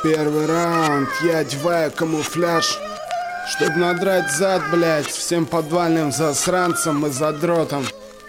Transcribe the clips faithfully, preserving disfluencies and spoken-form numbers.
Первый раунд, я одеваю камуфляж, чтоб надрать зад, блять, всем подвальным засранцам и задротам.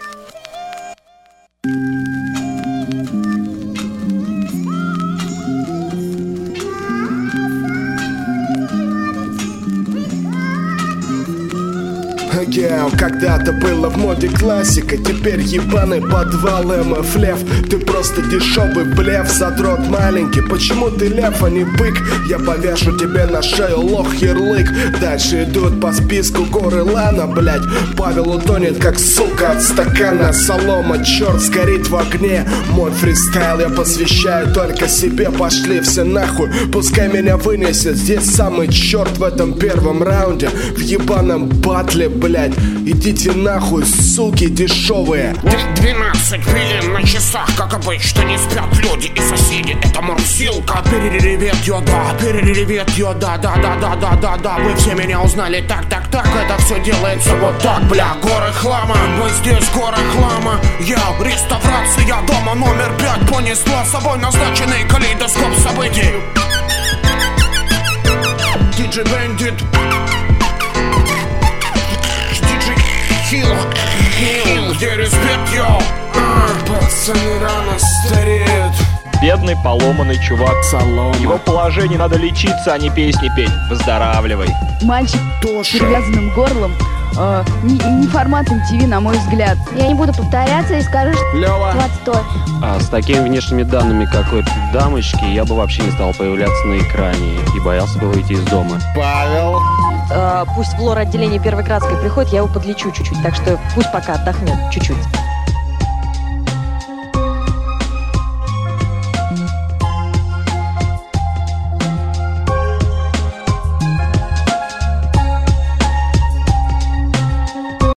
Yeah, когда-то было в моде классика, теперь ебаный подвал эм эф лев. Ты просто дешевый блеф, задрот маленький. Почему ты лев, а не бык? Я повешу тебе на шею лох ярлык. Дальше идут по списку горы Лана, блять. Павел утонет как сука от стакана солома. Черт сгорит в огне. Мой фристайл я посвящаю только себе. Пошли все нахуй, пускай меня вынесет. Здесь самый черт в этом первом раунде. В ебаном батле, блять. Идите нахуй, суки дешевые. Двенадцать пилим на часах, как обычно не спят люди и соседи. Это морсилка. Переревет йода, переревет йода. Да-да-да-да-да-да. Вы все меня узнали, так, так, так. Это все делается вот так, бля. Горы хлама, мы здесь горы хлама. Я реставрация дома номер пять. Понесла с собой назначенный калейдоскоп событий. Диджей Бендит, Хил, хил, где респект, йоу? А, пацаны рано стареют. Бедный поломанный чувак. Солома. Его положение надо лечиться, а не песни петь. Выздоравливай. Мальчик с перевязанным горлом, э, не, не формат эм ти ви, на мой взгляд. Я не буду повторяться и скажу, что Лёва. отстой. А с такими внешними данными какой-то дамочки я бы вообще не стал появляться на экране и боялся бы выйти из дома. Павел. Э, пусть в лор-отделение Первой Градской приходит, я его подлечу чуть-чуть. Так что пусть пока отдохнет чуть-чуть.